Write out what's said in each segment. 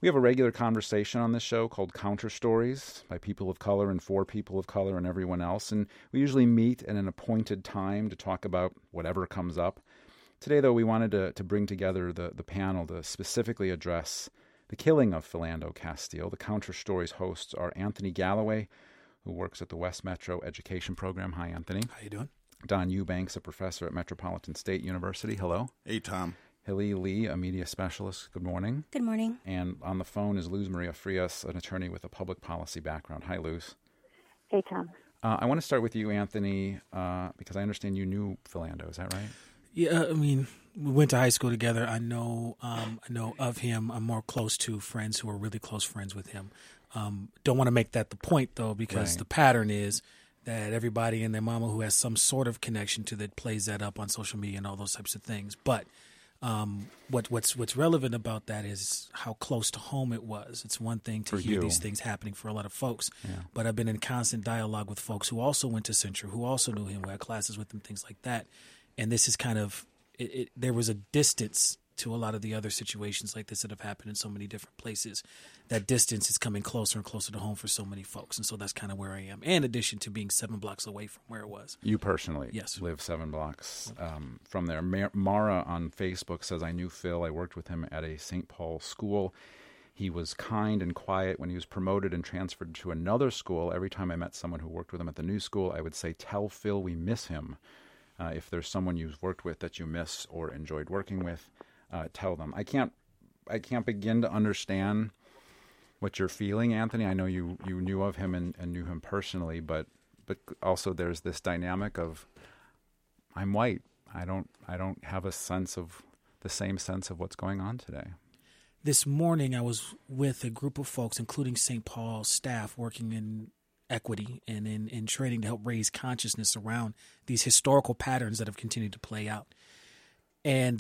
We have a regular conversation on this show called Counter Stories by people of color and for people of color and everyone else. And we usually meet at an appointed time to talk about whatever comes up. Today, though, we wanted to bring together the panel to specifically address the killing of Philando Castile. The Counter Stories hosts are Anthony Galloway, who works at the West Metro Education Program. Hi, Anthony. How you doing? Don Eubanks, a professor at Metropolitan State University. Hello. Hey, Tom. Hilly Lee, a media specialist. Good morning. Good morning. And on the phone is Luz Maria Frias, an attorney with a public policy background. Hi, Luz. Hey, Tom. I want to start with you, Anthony, because I understand you knew Philando. Is that right? Yeah, I mean, we went to high school together. I know of him. I'm more close to friends who are really close friends with him. Don't want to make that the point, though, because the pattern is that everybody and their mama who has some sort of connection to that plays that up on social media and all those types of things. But what's relevant about that is how close to home it was. It's one thing to hear these things happening for a lot of folks, but I've been in constant dialogue with folks who also went to Central, who also knew him, who had classes with him, things like that. And this is kind of there was a distance to a lot of the other situations like this that have happened in so many different places. That distance is coming closer and closer to home for so many folks. And so that's kind of where I am, in addition to being 7 blocks away from where it was. You personally Yes. live 7 blocks from there. Mara on Facebook says, I knew Phil. I worked with him at a St. Paul school. He was kind and quiet. When he was promoted and transferred to another school, every time I met someone who worked with him at the new school, I would say, tell Phil we miss him. If there's someone you've worked with that you miss or enjoyed working with, tell them. I can't begin to understand what you're feeling, Anthony. I know you knew of him and knew him personally, but also there's this dynamic of I'm white. I don't have the same sense of what's going on today. This morning I was with a group of folks, including St. Paul staff, working in equity and in training to help raise consciousness around these historical patterns that have continued to play out. And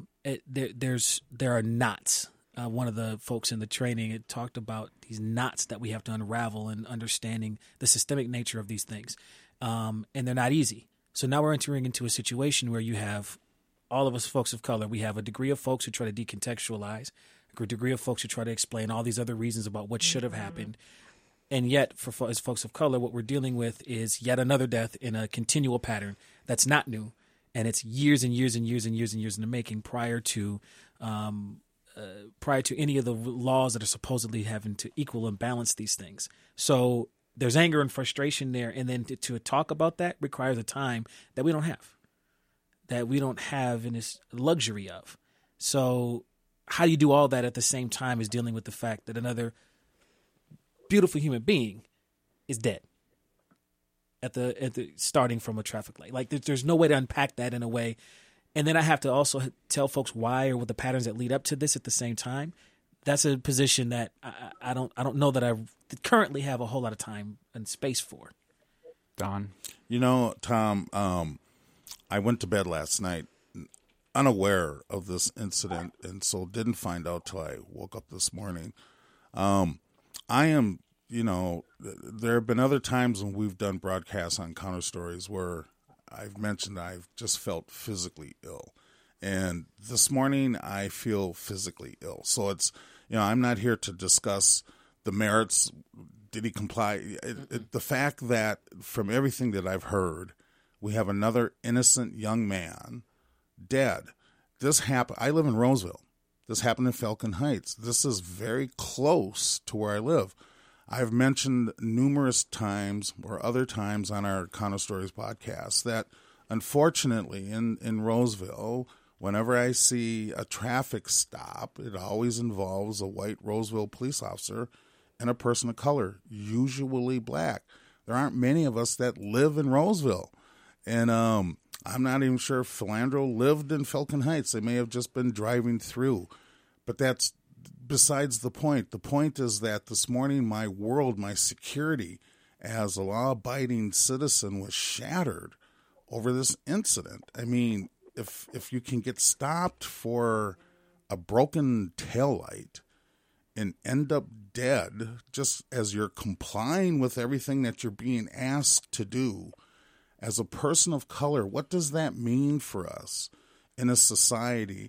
there are knots. One of the folks in the training had talked about these knots that we have to unravel and understanding the systemic nature of these things. And they're not easy. So now we're entering into a situation where you have all of us folks of color. We have a degree of folks who try to decontextualize, a degree of folks who try to explain all these other reasons about what should have happened. And yet, as folks of color, what we're dealing with is yet another death in a continual pattern that's not new. And it's years and years and years and years and years in the making prior to any of the laws that are supposedly having to equal and balance these things. So there's anger and frustration there. And then to talk about that requires a time that we don't have in this luxury of. So how do you do all that at the same time as dealing with the fact that another beautiful human being is dead at the starting from a traffic light? Like there's no way to unpack that in a way. And then I have to also tell folks why or what the patterns that lead up to this at the same time. That's a position that I don't know that I currently have a whole lot of time and space for. Don? You know, Tom, I went to bed last night unaware of this incident, and so didn't find out till I woke up this morning. I am, there have been other times when we've done broadcasts on Counter Stories where I've mentioned I've just felt physically ill. And this morning I feel physically ill. So it's, I'm not here to discuss the merits. Did he comply? The fact that from everything that I've heard, we have another innocent young man dead. This happened. I live in Roseville. This happened in Falcon Heights. This is very close to where I live. I've mentioned numerous times or other times on our Counter Stories podcast that unfortunately in Roseville, whenever I see a traffic stop, it always involves a white Roseville police officer and a person of color, usually black. There aren't many of us that live in Roseville. And I'm not even sure if Philando lived in Falcon Heights. They may have just been driving through. But that's besides the point. The point is that this morning my world, my security as a law-abiding citizen was shattered over this incident. I mean, if you can get stopped for a broken taillight and end up dead just as you're complying with everything that you're being asked to do, as a person of color, what does that mean for us in a society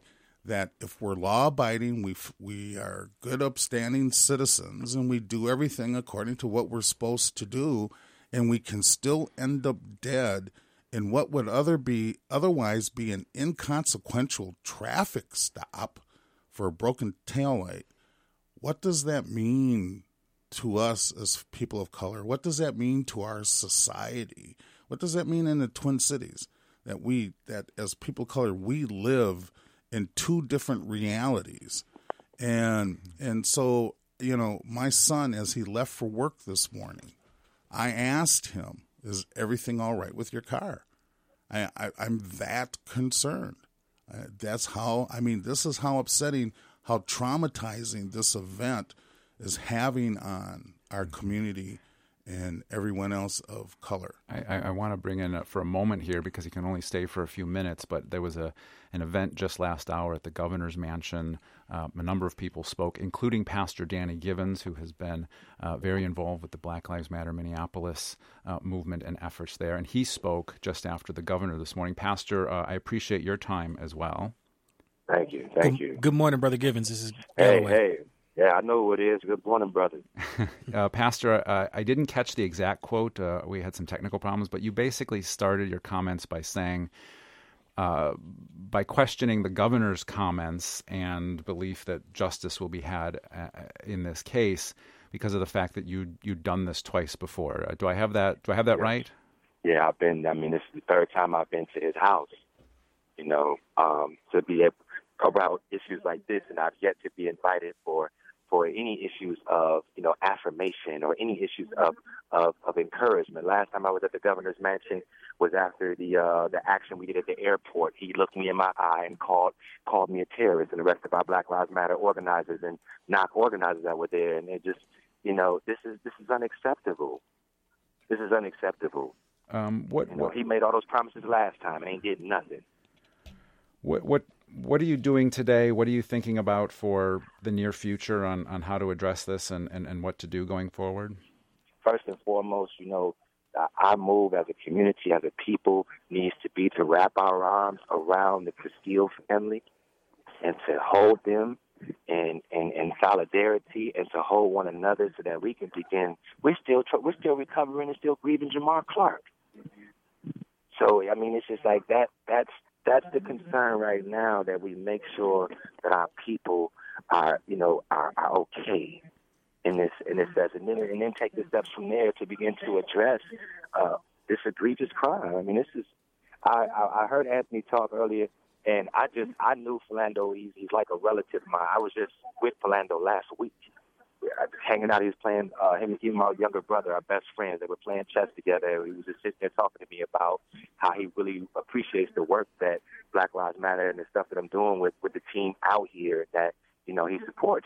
that if we're law-abiding, we are good, upstanding citizens, and we do everything according to what we're supposed to do, and we can still end up dead in what would otherwise be an inconsequential traffic stop for a broken taillight. What does that mean to us as people of color? What does that mean to our society? What does that mean in the Twin Cities? That as people of color, we live in two different realities. And so, my son, as he left for work this morning, I asked him, is everything all right with your car? I'm that concerned. This is how upsetting, how traumatizing this event is having on our community and everyone else of color. I want to bring in for a moment here, because he can only stay for a few minutes, but there was an event just last hour at the governor's mansion. A number of people spoke, including Pastor Danny Givens, who has been very involved with the Black Lives Matter Minneapolis movement and efforts there. And he spoke just after the governor this morning. Pastor, I appreciate your time as well. Thank you. Thank you. Good morning, Brother Givens. This is Galloway. Hey. Yeah, I know who it is. Good morning, brother. Pastor, I didn't catch the exact quote. We had some technical problems, but you basically started your comments by saying, by questioning the governor's comments and belief that justice will be had in this case because of the fact that you'd done this twice before. Do I have that right? Yeah, this is the third time I've been to his house, to be able about issues like this, and I've yet to be invited for any issues of, affirmation or any issues of encouragement. Last time I was at the governor's mansion was after the action we did at the airport. He looked me in my eye and called me a terrorist, and the rest of our Black Lives Matter organizers and NOC organizers that were there. And it just, this is unacceptable. This is unacceptable. He made all those promises last time and ain't did nothing. What are you doing today? What are you thinking about for the near future on how to address this and what to do going forward? First and foremost, our move as a community, as a people, needs to be to wrap our arms around the Castile family and to hold them in solidarity and to hold one another so that we can begin. We're still recovering and still grieving Jamar Clark. So, it's just like that. That's the concern right now, that we make sure that our people are okay in this sense, and then take the steps from there to begin to address this egregious crime. I heard Anthony talk earlier, and I knew Philando. He's like a relative of mine. I was just with Philando last week, hanging out. He was playing, him and my younger brother, our best friends. They were playing chess together. He was just sitting there talking to me about how he really appreciates the work that Black Lives Matter and the stuff that I'm doing with the team out here that, he supports.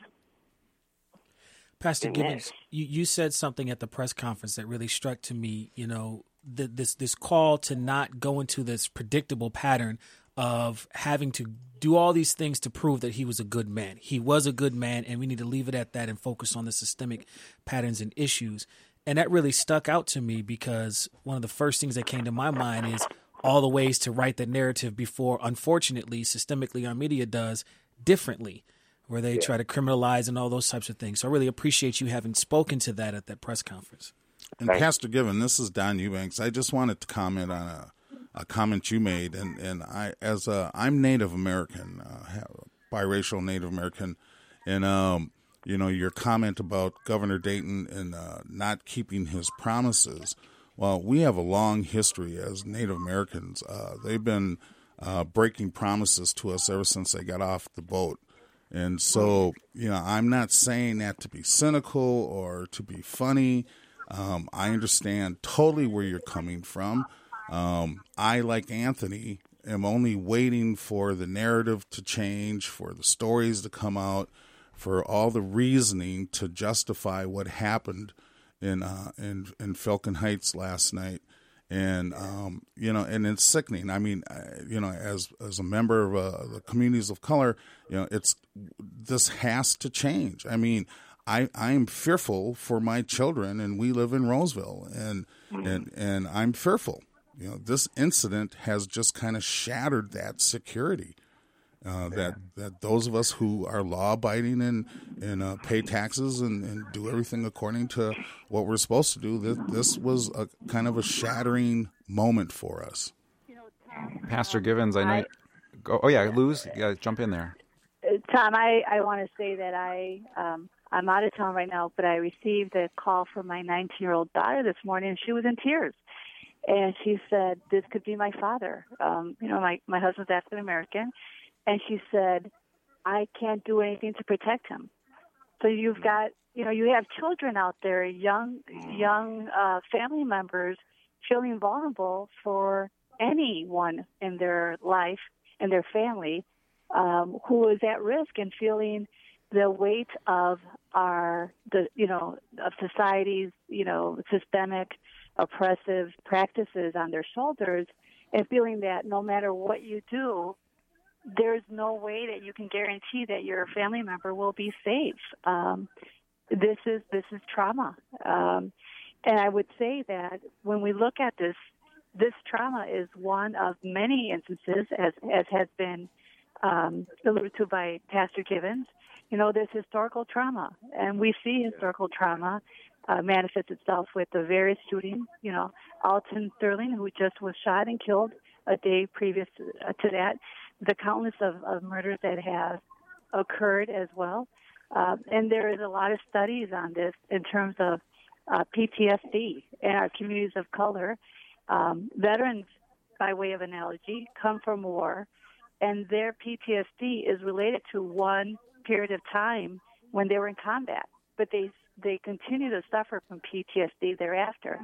Pastor Givens, you said something at the press conference that really struck to me, this call to not go into this predictable pattern of having to do all these things to prove that he was a good man. He was a good man, and we need to leave it at that and focus on the systemic patterns and issues. And that really stuck out to me because one of the first things that came to my mind is all the ways to write the narrative before, unfortunately, systemically, our media does differently, where they try to criminalize and all those types of things. So I really appreciate you having spoken to that at that press conference. And Pastor Given, this is Don Eubanks. I just wanted to comment on a comment you made, and I'm Native American, biracial Native American, and your comment about Governor Dayton and not keeping his promises. Well, we have a long history as Native Americans. They've been breaking promises to us ever since they got off the boat. And so, I'm not saying that to be cynical or to be funny. I understand totally where you're coming from. I, like Anthony, am only waiting for the narrative to change, for the stories to come out, for all the reasoning to justify what happened in Falcon Heights last night. And, and it's sickening. As a member of the communities of color, this has to change. I'm fearful for my children, and we live in Roseville, and I'm fearful. This incident has just kind of shattered that security. That those of us who are law-abiding and pay taxes and do everything according to what we're supposed to do, this was a kind of a shattering moment for us. Pastor Givens, I know. Go. Oh yeah, Luz, jump in there. Tom, I want to say that I'm out of town right now, but I received a call from my 19-year-old daughter this morning, and she was in tears. And she said, "This could be my father." My husband's African American, and she said, "I can't do anything to protect him." So you've got, you have children out there, young family members feeling vulnerable for anyone in their life and their family who is at risk and feeling the weight of of society's, systemic oppressive practices on their shoulders, and feeling that no matter what you do, there's no way that you can guarantee that your family member will be safe. This is trauma. And I would say that when we look at this trauma is one of many instances, as has been alluded to by Pastor Givens. There's historical trauma, and we see historical trauma manifests itself with the various shootings. Alton Sterling, who just was shot and killed a day previous to that, the countless of murders that have occurred as well. And there is a lot of studies on this in terms of PTSD in our communities of color. Veterans, by way of analogy, come from war, and their PTSD is related to one period of time when they were in combat, but they continue to suffer from PTSD thereafter.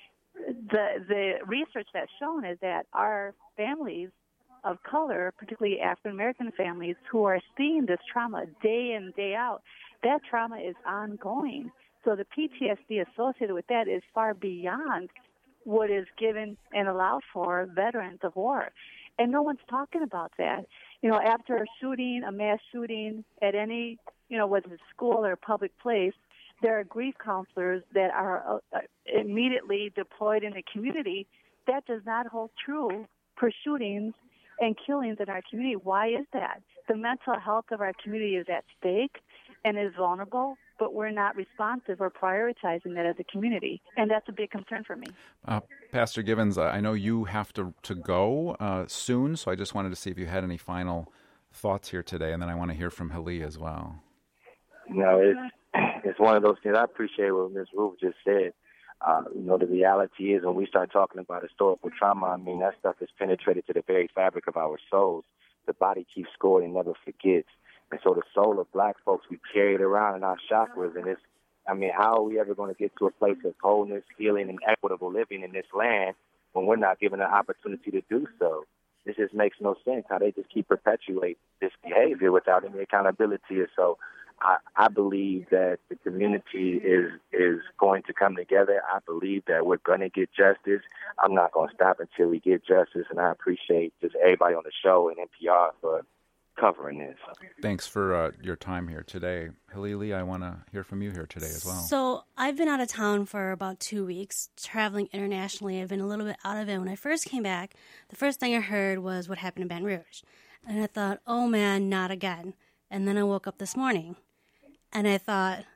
The research that's shown is that our families of color, particularly African American families, who are seeing this trauma day in, day out, that trauma is ongoing. So the PTSD associated with that is far beyond what is given and allowed for veterans of war. And no one's talking about that. After a shooting, a mass shooting at any, whether it's school or a public place, there are grief counselors that are immediately deployed in the community. That does not hold true for shootings and killings in our community. Why is that? The mental health of our community is at stake and is vulnerable, but we're not responsive or prioritizing that as a community, and that's a big concern for me. Pastor Givens, I know you have to go soon, so I just wanted to see if you had any final thoughts here today, and then I want to hear from Hali as well. It's one of those things. I appreciate what Ms. Ruth just said. The reality is when we start talking about historical trauma, that stuff is penetrated to the very fabric of our souls. The body keeps score and never forgets. And so the soul of black folks, we carry it around in our chakras. And how are we ever going to get to a place of wholeness, healing, and equitable living in this land when we're not given an opportunity to do so? This just makes no sense how they just keep perpetuate this behavior without any accountability. And so I believe that the community is going to come together. I believe that we're going to get justice. I'm not going to stop until we get justice, and I appreciate just everybody on the show and NPR for covering this. Thanks for your time here today. Halili, I want to hear from you here today as well. So I've been out of town for about 2 weeks, traveling internationally. I've been a little bit out of it. When I first came back, the first thing I heard was what happened in Baton Rouge. And I thought, oh man, not again. And then I woke up this morning and I thought,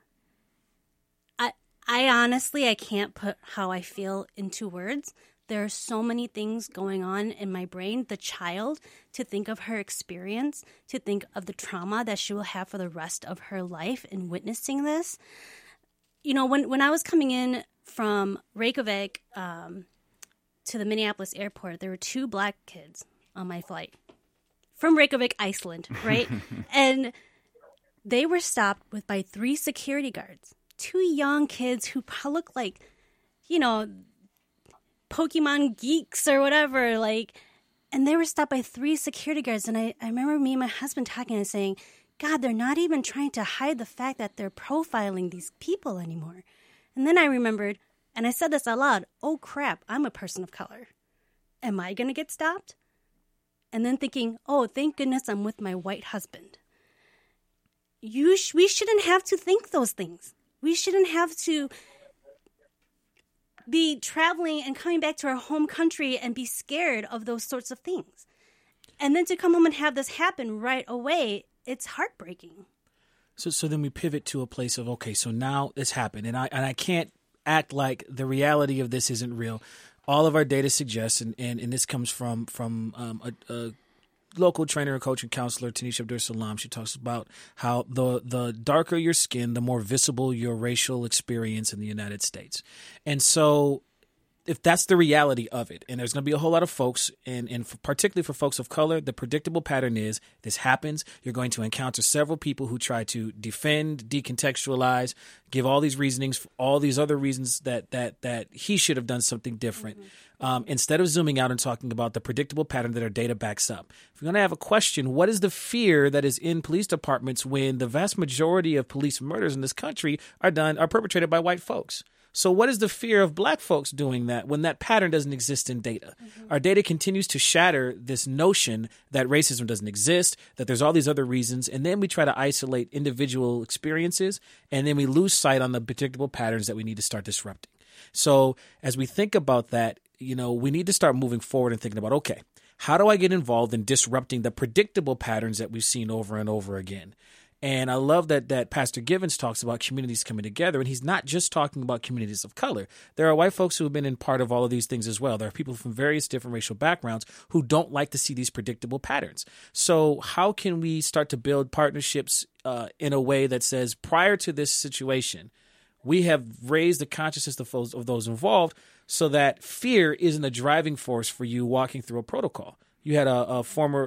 I honestly, I can't put how I feel into words. There are so many things going on in my brain. The child, to think of her experience, to think of the trauma that she will have for the rest of her life in witnessing this. When I was coming in from Reykjavik to the Minneapolis airport, there were 2 black kids on my flight from Reykjavik, Iceland, right? And they were stopped by 3 security guards, 2 young kids who look like, Pokemon geeks or whatever, and they were stopped by 3 security guards. And I remember me and my husband talking and saying, God, they're not even trying to hide the fact that they're profiling these people anymore. And then I remembered, and I said this out loud, oh crap, I'm a person of color. Am I going to get stopped? And then thinking, oh, thank goodness I'm with my white husband. We shouldn't have to think those things. We shouldn't have to be traveling and coming back to our home country and be scared of those sorts of things. And then to come home and have this happen right away, it's heartbreaking. So then we pivot to a place of, okay, so now it's happened, and I can't act like the reality of this isn't real. All of our data suggests, and this comes from a local trainer and coach and counselor, Tanisha Abdur-Salam. She talks about how the darker your skin, the more visible your racial experience in the United States. And so if that's the reality of it, and there's going to be a whole lot of folks, and particularly for folks of color, the predictable pattern is this happens. You're going to encounter several people who try to defend, decontextualize, give all these reasonings, all these other reasons that he should have done something different. Instead of zooming out and talking about the predictable pattern that our data backs up. If you're going to have a question, what is the fear that is in police departments when the vast majority of police murders in this country are perpetrated by white folks? So what is the fear of black folks doing that when that pattern doesn't exist in data? Our data continues to shatter this notion that racism doesn't exist, that there's all these other reasons, and then we try to isolate individual experiences, and then we lose sight on the predictable patterns that we need to start disrupting. So as we think about that, we need to start moving forward and thinking about, okay, how do I get involved in disrupting the predictable patterns that we've seen over and over again? And I love that Pastor Givens talks about communities coming together, and he's not just talking about communities of color. There are white folks who have been in part of all of these things as well. There are people from various different racial backgrounds who don't like to see these predictable patterns. So how can we start to build partnerships in a way that says, prior to this situation, we have raised the consciousness of those involved so that fear isn't a driving force for you walking through a protocol. You had a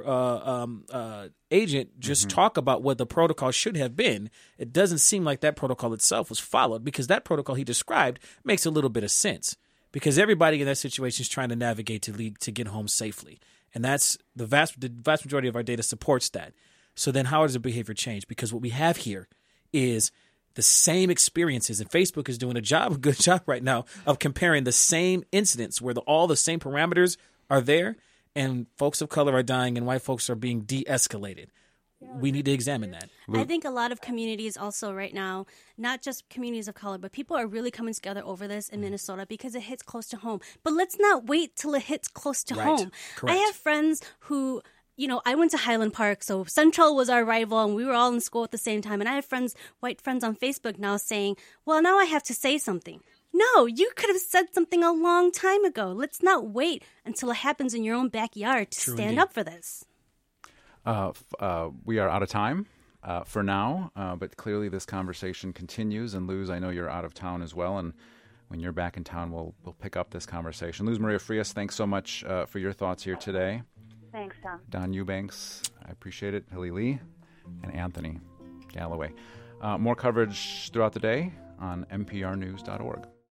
former agent just talk about what the protocol should have been. It doesn't seem like that protocol itself was followed, because that protocol he described makes a little bit of sense, because everybody in that situation is trying to navigate to get home safely. And that's the vast majority of our data supports that. So then how does the behavior change? Because what we have here is the same experiences, and Facebook is doing a good job right now of comparing the same incidents where all the same parameters are there, and folks of color are dying and white folks are being de-escalated. We need to examine that. I think a lot of communities also right now, not just communities of color, but people are really coming together over this in Minnesota because it hits close to home. But let's not wait till it hits close to home. Correct. I have friends who, I went to Highland Park, so Central was our rival, and we were all in school at the same time. And I have white friends on Facebook now saying, well, now I have to say something. No, you could have said something a long time ago. Let's not wait until it happens in your own backyard to stand up for this. We are out of time for now, but clearly this conversation continues. And Luz, I know you're out of town as well, and when you're back in town, we'll pick up this conversation. Luz Maria Frias, thanks so much for your thoughts here today. Thanks, Tom. Don Eubanks, I appreciate it. Hilly Lee, and Anthony Galloway. More coverage throughout the day on nprnews.org.